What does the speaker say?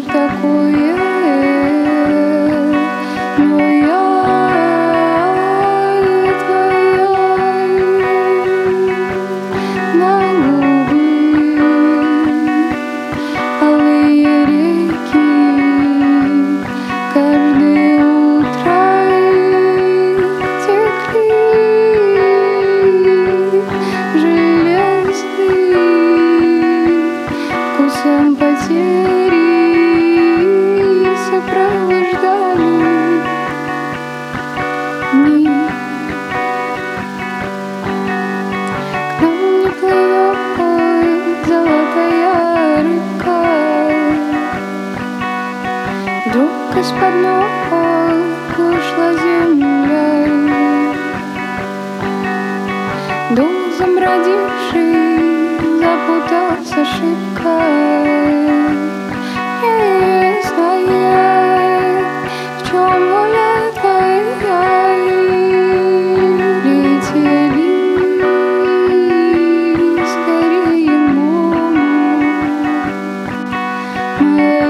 такое, но я твоя на губы, алые реки каждое утро текли, железный вкусом потери сопровождали дни. К нам не плывет золотая река, вдруг из-под ног ушла земля. Дом замродивший запутался шибко, неизвестно, в чем воля твоя. Летели скорее, мама, моя